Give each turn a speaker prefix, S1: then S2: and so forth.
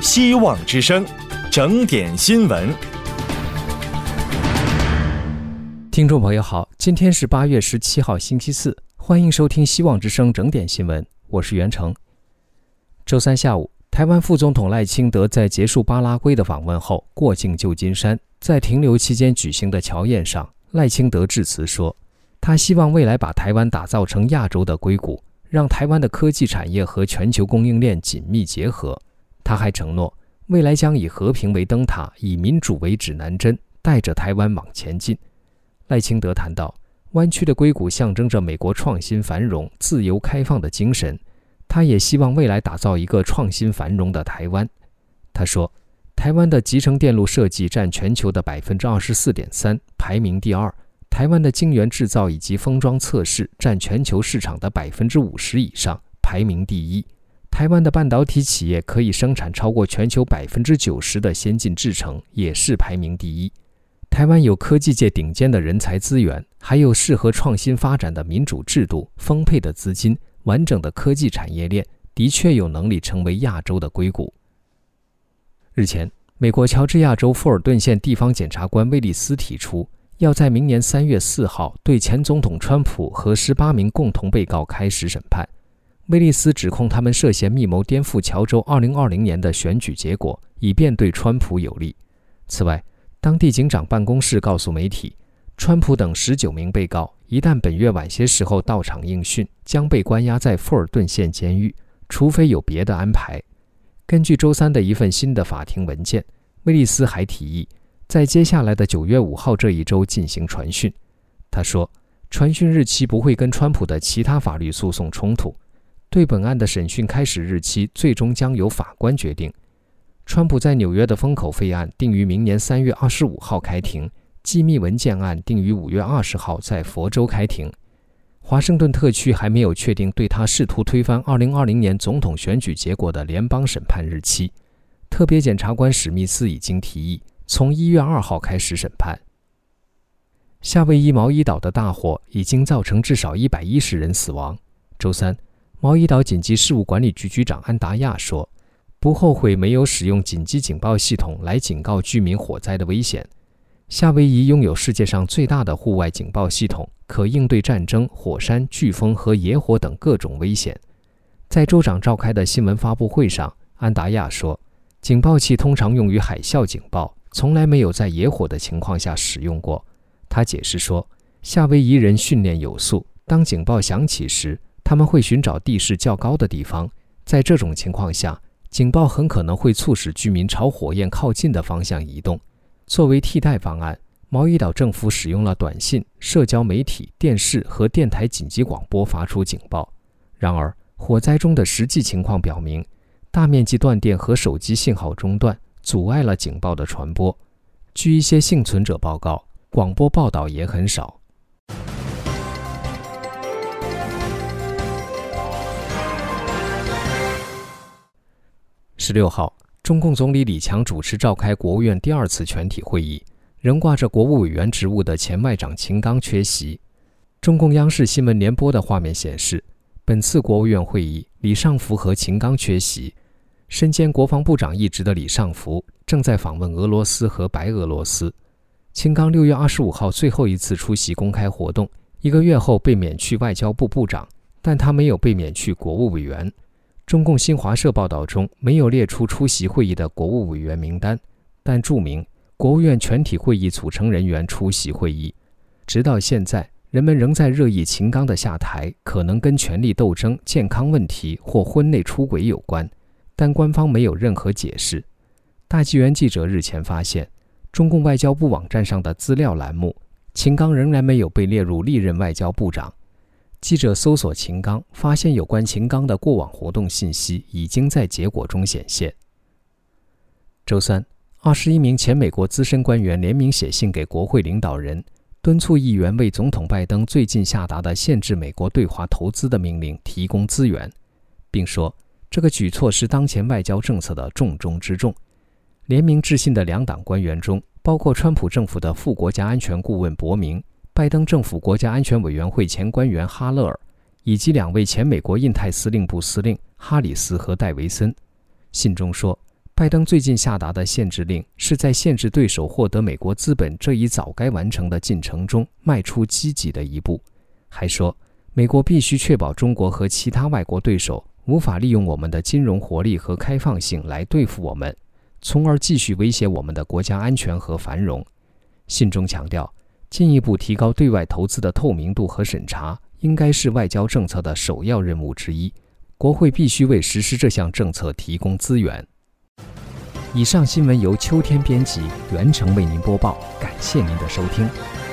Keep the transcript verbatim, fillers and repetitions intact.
S1: 希望之声，整点新闻。
S2: 听众朋友好，今天是八月十七号星期四，欢迎收听希望之声整点新闻，我是袁成。周三下午，台湾副总统赖清德在结束巴拉圭的访问后过境旧金山，在停留期间举行的乔宴上，赖清德致辞说，他希望未来把台湾打造成亚洲的硅谷，让台湾的科技产业和全球供应链紧密结合。他还承诺，未来将以和平为灯塔，以民主为指南针，带着台湾往前进。赖清德谈到，湾区的硅谷象征着美国创新繁荣、自由开放的精神，他也希望未来打造一个创新繁荣的台湾。他说，台湾的集成电路设计占全球的 百分之二十四点三， 排名第二，台湾的晶圆制造以及封装测试占全球市场的 百分之五十 以上，排名第一。台湾的半导体企业可以生产超过全球 百分之九十 的先进制程，也是排名第一。台湾有科技界顶尖的人才资源，还有适合创新发展的民主制度、丰沛的资金、完整的科技产业链，的确有能力成为亚洲的硅谷。日前，美国乔治亚州富尔顿县地方检察官威利斯提出，要在明年三月四号对前总统川普和十八名共同被告开始审判。威利斯指控他们涉嫌密谋颠覆乔州二零二零年的选举结果，以便对川普有利。此外，当地警长办公室告诉媒体，川普等十九名被告一旦本月晚些时候到场应讯，将被关押在富尔顿县监狱，除非有别的安排。根据周三的一份新的法庭文件，威利斯还提议在接下来的九月五号这一周进行传讯。他说，传讯日期不会跟川普的其他法律诉讼冲突，对本案的审讯开始日期最终将由法官决定。川普在纽约的封口费案定于明年三月二十五号开庭，机密文件案定于五月二十号在佛州开庭。华盛顿特区还没有确定对他试图推翻二零二零年总统选举结果的联邦审判日期。特别检察官史密斯已经提议从一月二号开始审判。夏威夷毛伊岛的大火已经造成至少一百一十人死亡。周三，毛伊岛紧急事务管理局局长安达亚说，不后悔没有使用紧急警报系统来警告居民火灾的危险。夏威夷拥有世界上最大的户外警报系统，可应对战争、火山、飓风和野火等各种危险。在州长召开的新闻发布会上，安达亚说，警报器通常用于海啸警报，从来没有在野火的情况下使用过。他解释说，夏威夷人训练有素，当警报响起时，他们会寻找地势较高的地方，在这种情况下，警报很可能会促使居民朝火焰靠近的方向移动。作为替代方案，毛伊岛政府使用了短信、社交媒体、电视和电台紧急广播发出警报。然而，火灾中的实际情况表明，大面积断电和手机信号中断阻碍了警报的传播。据一些幸存者报告，广播报道也很少。十六号，中共总理李强主持召开国务院第二次全体会议，仍挂着国务委员职务的前外长秦刚缺席。中共央视新闻联播的画面显示，本次国务院会议，李尚福和秦刚缺席。身兼国防部长一职的李尚福正在访问俄罗斯和白俄罗斯。秦刚六月二十五号最后一次出席公开活动，一个月后被免去外交部部长，但他没有被免去国务委员。中共新华社报道中没有列出出席会议的国务委员名单，但注明国务院全体会议组成人员出席会议。直到现在，人们仍在热议秦刚的下台可能跟权力斗争、健康问题或婚内出轨有关，但官方没有任何解释。大纪元记者日前发现，中共外交部网站上的资料栏目，秦刚仍然没有被列入历任外交部长。记者搜索秦刚，发现有关秦刚的过往活动信息已经在结果中显现。周三，二十一名前美国资深官员联名写信给国会领导人，敦促议员为总统拜登最近下达的限制美国对华投资的命令提供资源，并说这个举措是当前外交政策的重中之重。联名致信的两党官员中，包括川普政府的副国家安全顾问伯明、拜登政府国家安全委员会前官员哈勒尔，以及两位前美国印太司令部司令哈里斯和戴维森。信中说， 拜登最近下达的限制令是在限制对手获得美国资本这一早该完成的进程中迈出积极的一步，还说美国必须确保中国和其他外国对手无法利用我们的金融活力和开放性来对付我们，从而继续威胁我们的国家安全和繁荣。信中强调，进一步提高对外投资的透明度和审查应该是外交政策的首要任务之一，国会必须为实施这项政策提供资源。以上新闻由秋天编辑，袁成为您播报，感谢您的收听。